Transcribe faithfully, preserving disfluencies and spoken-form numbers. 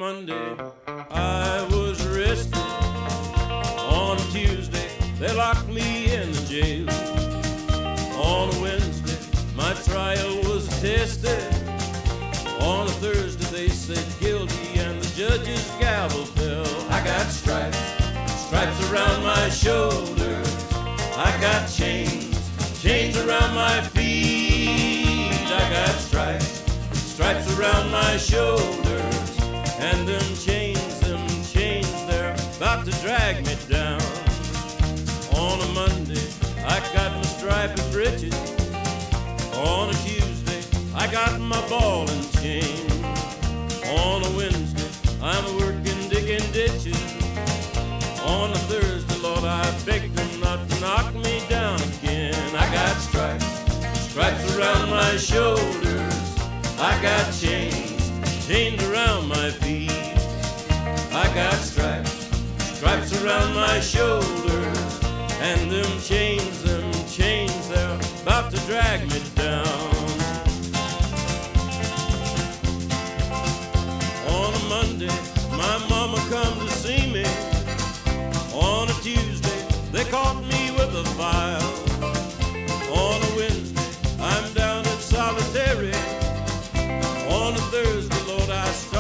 Monday, I was arrested. On a Tuesday, they locked me in the jail. On a Wednesday, my trial was tested. On a Thursday, they said guilty, and the judge's gavel fell. I got stripes, stripes around my shoulders. I got chains, chains around my feet. I got stripes, stripes around my shoulders. And them chains, them chains, they're about to drag me down. On a Monday, I got my striped breeches. On a Tuesday, I got my ball and chain. On a Wednesday, I'm working digging ditches. On a Thursday, Lord, I begged them not to knock me down again. I got stripes, stripes around my shoulders. I got chains, chains around my feet. I got stripes, stripes around my shoulders. And them chains, them chains, they're about to drag me down. On a Monday, my mama come to see me. On a Tuesday, they caught me with a file. On a Wednesday, I'm down at solitary. On a Thursday, Lord, I